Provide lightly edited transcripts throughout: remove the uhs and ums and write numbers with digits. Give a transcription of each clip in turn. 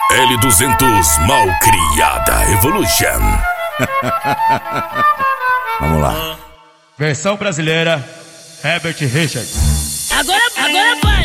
L200 Malcriada Evolution. Vamos lá. Versão brasileira, Herbert Richards. Agora vai!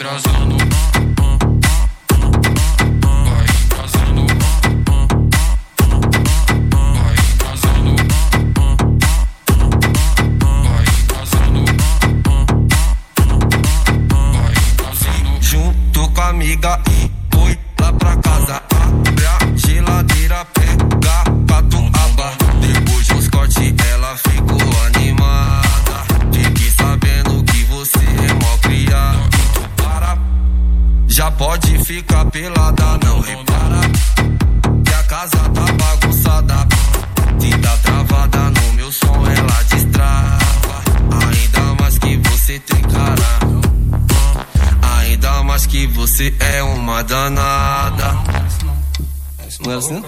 Junto com a amiga e foi lá pra casa. Abre a geladeira, pega catuaba. Depois dos cortes ela ficou animada. Fique sabendo que você é mó criado. Para, já pode ficar pelada, não repara que a casa tá bagunçada. Se tá travada no meu som ela destrava. Ainda mais que você tem cara, ainda mais que você é uma danada. Não é assim?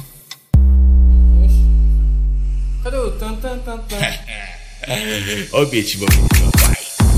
Cadê o tan tan tan tan? Ó o beat, vai.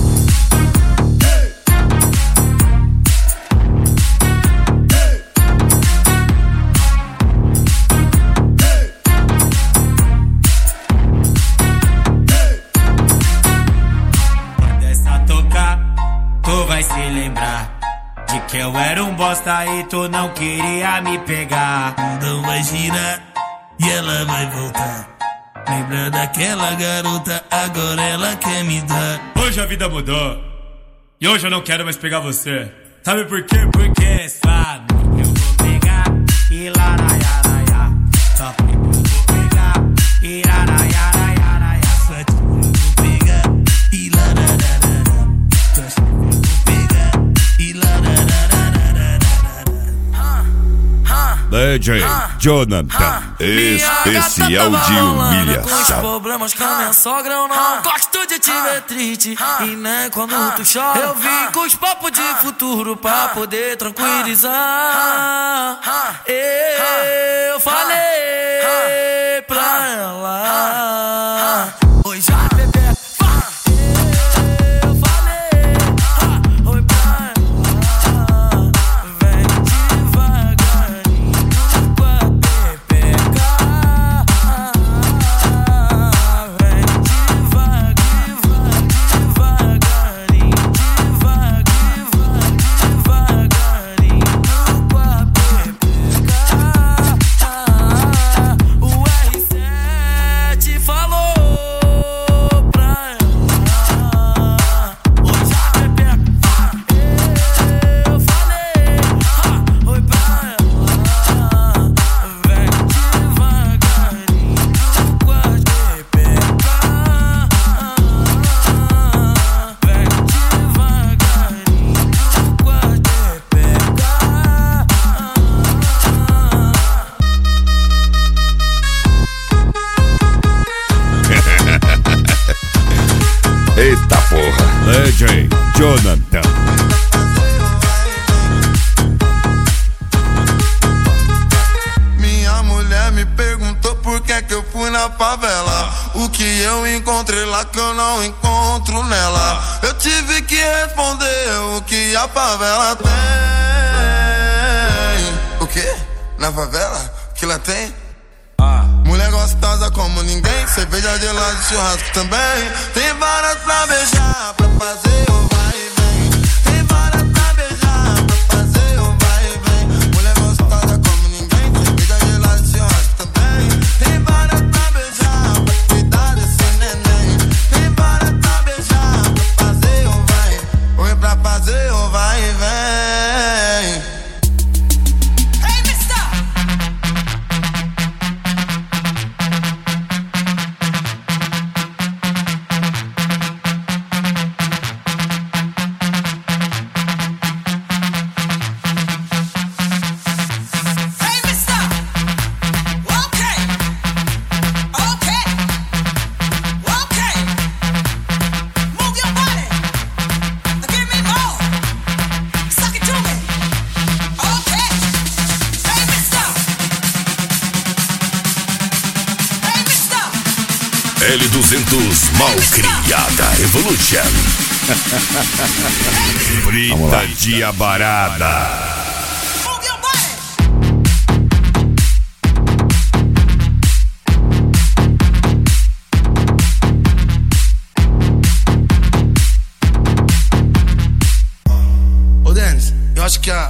Quando essa tocar, tu vai se lembrar de que eu era um bosta e tu não queria me pegar. Não vai girar e ela vai voltar. Lembra daquela garota, agora ela quer me dar. Hoje a vida mudou e hoje eu não quero mais pegar você. Sabe por quê? Porque sabe que eu vou pegar e laraiaraia. Só que eu vou pegar e laraiaraia. Só que eu vou pegar e laraiaraia. Só que eu vou pegar e laraiaraia. DJ Jonathan, especial de Com os humilhação. problemas com a minha sogra eu não gosto de te ver triste. E nem quando tu chora eu vim com os papos de futuro pra poder tranquilizar. Eu falei pra ela, oi já bebê. Eu falei, oi pra ela, vem devagarinho pra pepecar. Vem devagarinho pra pepecar. O R7 falou pra ela, oi já pepeca. Eu falei, oi pra ela, vem devagarinho pra pepecar. Vem devagarinho pra pepecar. Eita porra. DJ Jonathan. Minha mulher me perguntou por que eu fui na favela. O que eu encontrei lá que eu não encontro nela. Eu tive que responder o que a favela tem. O quê? Na favela? Que lá tem? Mulher gostosa como ninguém, cerveja gelada de churrasco também. Tem várias pra beijar, pra fazer o vai e vem. Tem várias pra beijar, pra fazer o vai e vem. Mulher gostosa como ninguém, cerveja gelada de churrasco também. Tem várias pra beijar, pra cuidar desse neném. Tem várias pra beijar, pra fazer o vai. Oi, pra fazer o vai e vem. L200 Malcriada Evolution. Vamos lá. Brita Diabarada.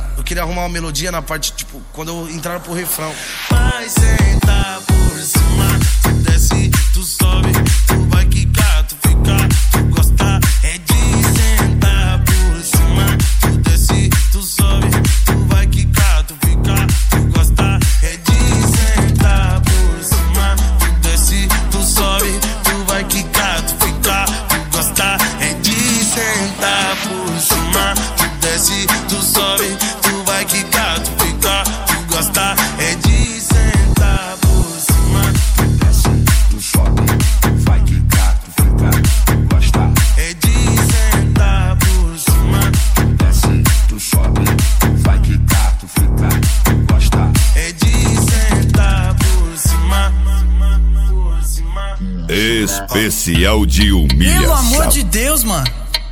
Eu queria arrumar uma melodia na parte, tipo, quando eu entrar pro refrão. Vai sentar por cima, tu desce, tu sobe, tu vai quicar, tu fica, tu gosta. É de sentar por cima, tu desce, tu sobe, tu vai quicar, tu fica, tu gosta. É de sentar por cima, tu desce, tu sobe, tu vai quicar, tu fica, tu gosta. É de sentar por cima, tu desce, tu sobe, tu vai quicar, tu fica, tu gosta. É de sentar por cima, tu desce, tu sobe, tu vai quicar, tu fica, tu gosta. É de sentar por cima, tu desce, tu sobe, tu vai quicar, tu fica, tu gosta. É de sentar por cima, por cima. Especial de humilhação. Pelo amor de Deus, mano.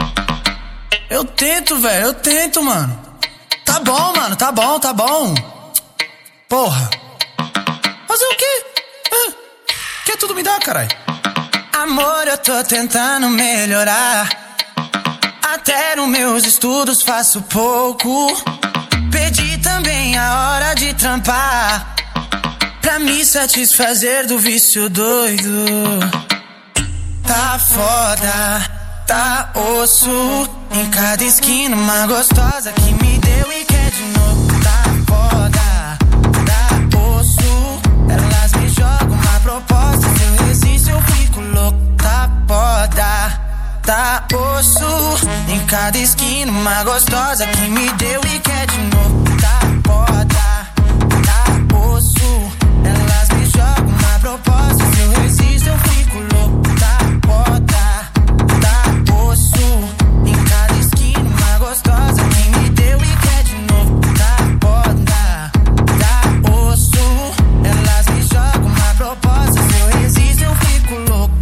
Eu tento, velho, eu tento, mano. Tá bom, mano, tá bom, tá bom. Porra. Fazer o quê? Quer tudo me dar, caralho? Amor, eu tô tentando melhorar. Até nos meus estudos faço pouco. Perdi também a hora de trampar, pra me satisfazer do vício doido. Tá foda, tá osso. Em cada esquina uma gostosa que me deu e quer de novo. Tá foda, tá osso. Elas me jogam uma proposta, se eu resisto eu fico louco. Tá foda, tá osso. Em cada esquina uma gostosa que me deu e quer de novo. Tá foda, tá osso. Elas me jogam uma proposta, se eu resisto eu fico louco. Tá foda, tá osso. Em cada esquina uma gostosa que me deu e quer de novo. Tá foda, tá osso. Elas me jogam uma proposta, se eu resisto eu fico louco.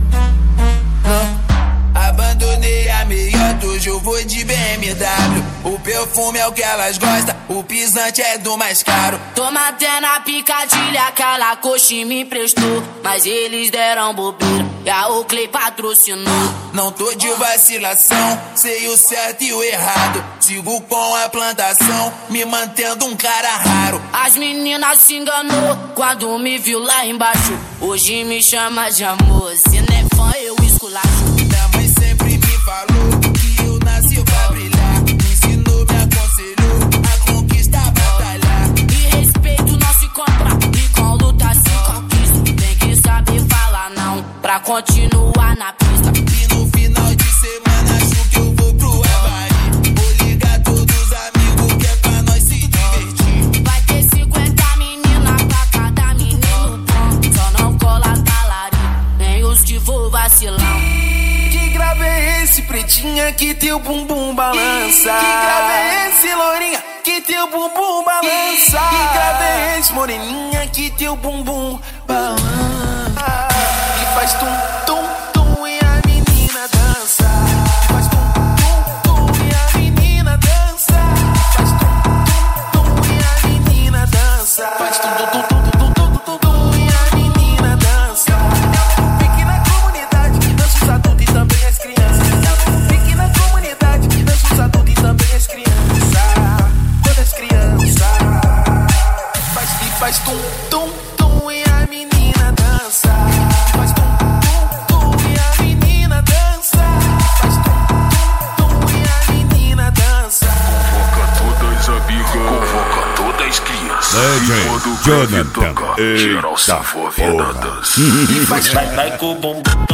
Abandonei a meiota, hoje eu vou de BMW. O perfume é o que elas gostam, o pisante é do mais caro. Tô matando a picadilha, aquela coxa me emprestou, mas eles deram bobeira e a Oakley patrocinou. Não tô de vacilação, sei o certo e o errado. Sigo com a plantação, me mantendo um cara raro. As meninas se enganou quando me viu lá embaixo. Hoje me chama de amor, se não é fã eu esculacho. Minha mãe sempre me falou que eu nasci pra brilhar. Me ensinou, me aconselhou a conquistar, a batalhar. E respeito não se compra, e com luta se conquista. Tem que saber falar não, pra continuar na pista. E no final de semana acho que eu vou pro Havaí. Vou ligar todos os amigos que é pra nós se divertir. Vai ter 50 meninas pra cada menino bom. Só não cola talarico, nem os que for vacilão. Que grave é esse, pretinha, que teu bumbum balança? Que grave é esse, lourinha, que teu bumbum balança? Que grave é esse, moreninha, que teu bumbum balança? E faz tum, tum, tum e a menina dança. Faz tum, tum, tum e a menina dança. Faz tum, tum, tum e a menina dança. Faz tum, tum, tum, tum, tum, tum, tum, tum e a menina dança. Fique na comunidade, dança os adultos e também as crianças. Fique na comunidade, dança os adultos e também as crianças. Todas as crianças. Faz tum, tum, tum e a menina dança. Faz tum, tum, tum e a menina dança. Faz tum, tum, tum e a menina dança. Convoca todas as amigas, convoca todas as crianças. DJ Jonathan, geral se eita envolve na porra. dança. Vai com o bumbum.